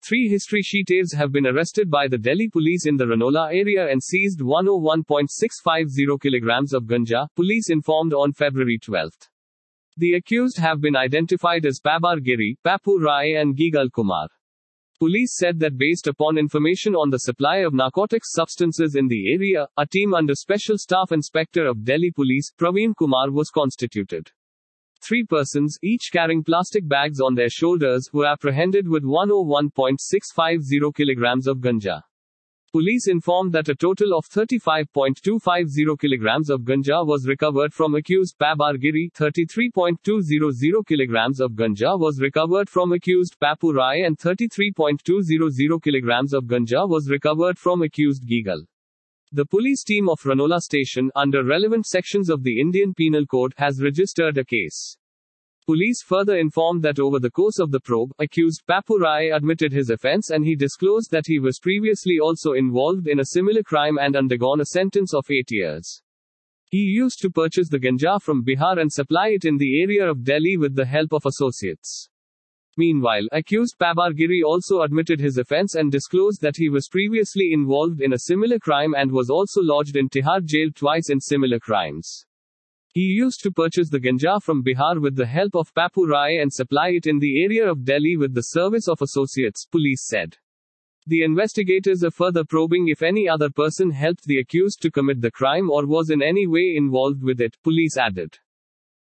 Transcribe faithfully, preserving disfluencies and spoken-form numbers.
Three history sheeters have been arrested by the Delhi police in the Ranola area and seized one oh one point six five zero kilograms of ganja, police informed on February twelfth. The accused have been identified as Pabar Giri, Papu Rai and Gigal Kumar. Police said that based upon information on the supply of narcotics substances in the area, a team under Special Staff Inspector of Delhi Police, Praveen Kumar, was constituted. Three persons, each carrying plastic bags on their shoulders, were apprehended with one oh one point six five zero kilograms of ganja. Police informed that a total of thirty-five point two five zero kilograms of ganja was recovered from accused Pabar Giri, thirty-three point two zero zero kilograms of ganja was recovered from accused Papu Rai and thirty-three point two zero zero kilograms of ganja was recovered from accused Gigal. The police team of Ranola station, under relevant sections of the Indian Penal Code, has registered a case. Police further informed that over the course of the probe, accused Papu Rai admitted his offence and he disclosed that he was previously also involved in a similar crime and undergone a sentence of eight years. He used to purchase the ganja from Bihar and supply it in the area of Delhi with the help of associates. Meanwhile, accused Pabar Giri also admitted his offence and disclosed that he was previously involved in a similar crime and was also lodged in Tihar jail twice in similar crimes. He used to purchase the ganja from Bihar with the help of Papu Rai and supply it in the area of Delhi with the service of associates, police said. The investigators are further probing if any other person helped the accused to commit the crime or was in any way involved with it, police added.